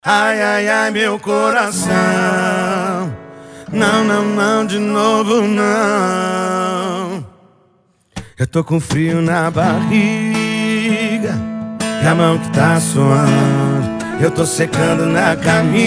Ai, ai, ai, meu coração. Não, não, não, de novo não. Eu tô com frio na barriga e a mão que tá suando. Eu tô secando na camisa,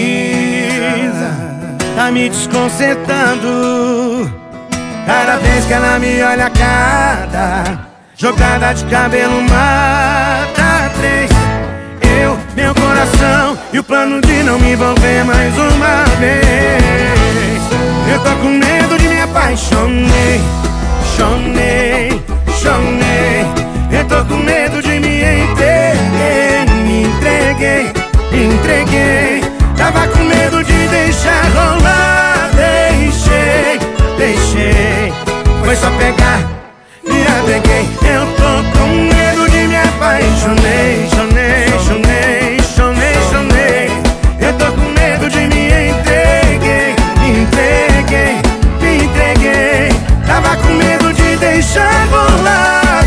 tá me desconcertando. Cada vez que ela me olha, cada jogada de cabelo mata três. Meu coração e o plano de não me envolver mais uma vez. Eu tô com medo de me apaixonei, chonei. Eu tô com medo de me entreguei. Tava com medo de deixar rolar, deixei. Foi só pegar, me apeguei. Eu tô com medo de me apaixonei, chonei. Eu tô com medo de me entreguei. Tava com medo de deixar rolar,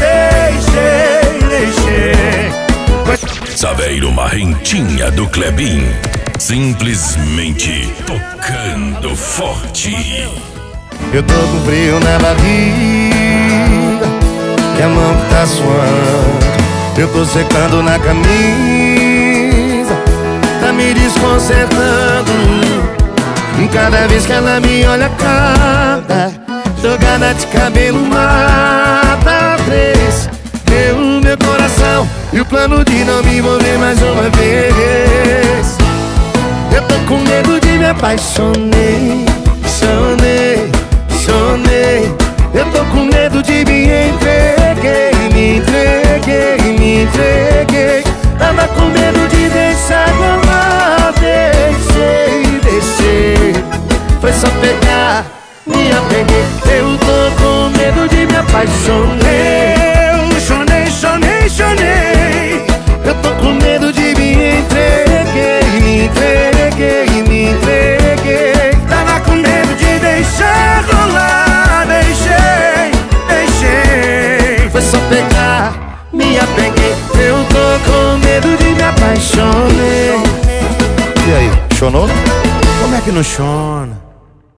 deixei. Saveiro Marrentinha do Clebin, simplesmente tocando forte. Eu tô com frio na barriga e a mão que tá suando. Eu tô secando na camisa, tá me desconcertando. Cada vez que ela me olha, cada jogada de cabelo mata três. Meu coração e o plano de não me envolver mais uma vez. Eu tô com medo de me apaixonei, chonei. Eu tô com medo de me entreguei. Tava com medo de deixar rolar, deixei. Foi só pegar, me apeguei. Eu tô com medo de me apaixonei. Eu chonei. Eu tô com medo de me entreguei. Tava com medo de deixar rolar, deixei. Foi só pegar, me apeguei. Eu tô com medo de me apaixonei. E aí, chonou? Como é que não chona?